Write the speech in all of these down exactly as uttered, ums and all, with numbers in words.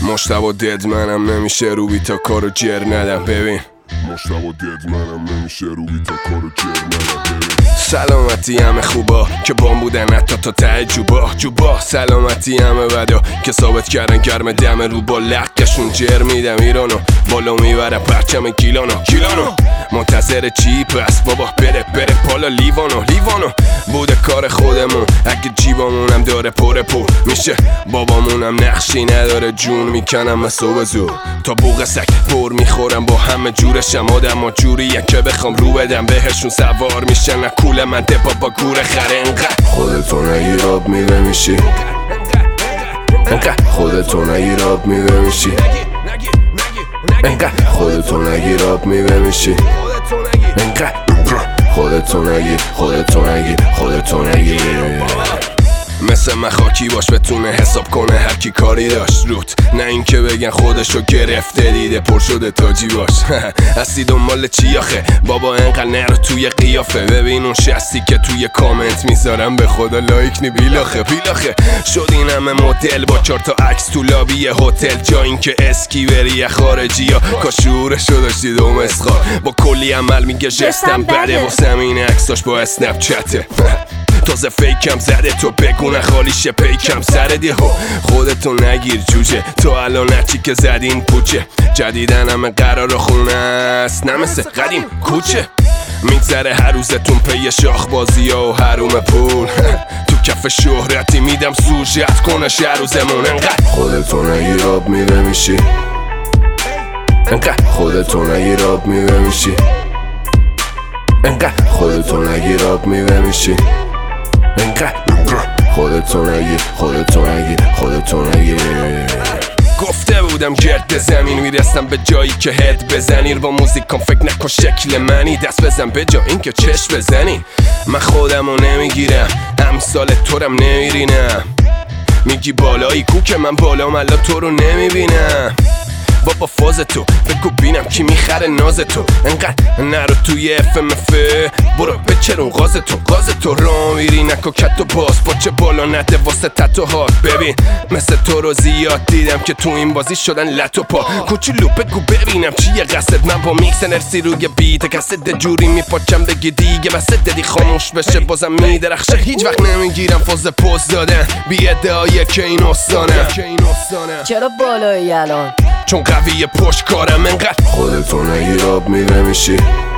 مشتبه دد منم نمیشه رو بی تا کارو جر ندم. ببین مشتبه دد منم نمیشه رو بی تا کارو جر ندم. ببین سلامتی همه خوبا که بام بودن حتی تا ته جوبا جوبا سلامتی همه بدا که ثابت کردن گرم دم رو با لقشون جر میدم ایرانو بالا میبرم پرچم گیلانو گیلانو منتظر چی پس بابا بره بره پالا لیوانو لیوانو بوده کار خودمون اگه جیبامونم داره پره پر میشه بابامونم نقشی نداره جون میکنم من صبح زور تا بوق سک پر میخورم با همه جورشم آدم ها جوریه که بخوام رو بدم بهشون سوار میشن نه کول من ده بابا گور خره انقدر خودتون اگه راب میوه میشی انقدر خودتون اگه راب میوه میشی انقدر خودتون اگه راب میوه میشی انقدر خودتون اگه خودتون اگه خودتون اگه مثل من خاکی باش بتونه حساب کنه هر کی کاری داشت روت نه اینکه بگن خودشو گرفته دیده پر شده تاجی باش هستی دنبال چی آخه بابا انقدر نرو توی قیافه ببین اون شستی که توی کامنت میذارم به خدا لایک نی بیلاخه بیلاخه شد این همه مدل با چهار تا عکس تو لابی هتل جا اینکه اسکی بری خارجی ها کاشورشو داشتی دوم اسخار با کلی عمل میگه جستم بده واسه این عکساش با اسنپ چته تازه فیکم زده تو بگو نخالیشه پیکم سردی ها خودتو نگیر جوجه تو الان هرچی که زدین پوچه جدیدن همه قرار خونه است نه مثل قدیم کوچه میگذره هر روزتون پی شاخ بازی ها و حروم پول تو کف شهرتی میدم سوژت کنه شهر روزمون انقدر خودتون اگه راب میوه میشی انقدر خودتون اگه راب میوه میشی انقدر خودتون اگه راب میوه میشی انقدر خودتون اگه خودتون اگه خودتون اگه گفته بودم گرد زمین میرسم به جایی که هد بزنی با موزیکم فکر نکن شکل منی دست بزن به جا این که چشم بزنی من خودمو نمیگیرم امثال تورم نمیرینم میگی بالایی کو که من بالا ملا تو رو نمیبینم بابا فاز تو بگو بینم کی میخره ناز تو انقدر نرو توی اف ام اف برو بچرون غاز تو غاز تو را میری نکو کت و باز با چه بالا نده واسه تتو هات ببین مثل تو رو زیاد دیدم که تو این بازی شدن لط و پا کوچولو بگو ببینم چیه قصد من با میکس نرسی روی بیت کسد جوری میپاچم بگی دیگه بس ددی خاموش بشه بازم میدرخشه هیچ وقت نمیگیرم فاز پوز دادن بی ادعایه که این استانه چرا بالایی الان چون قویه پشت کارم انقدر خودتون اگه راب میوه میشی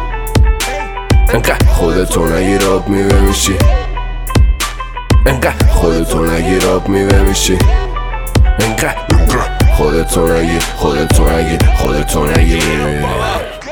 انقدر خودتون اگه راب میوه میشی انقدر خودتون اگه راب میوه میشی انقدر خودتون اگه خودتون اگه خودتون اگه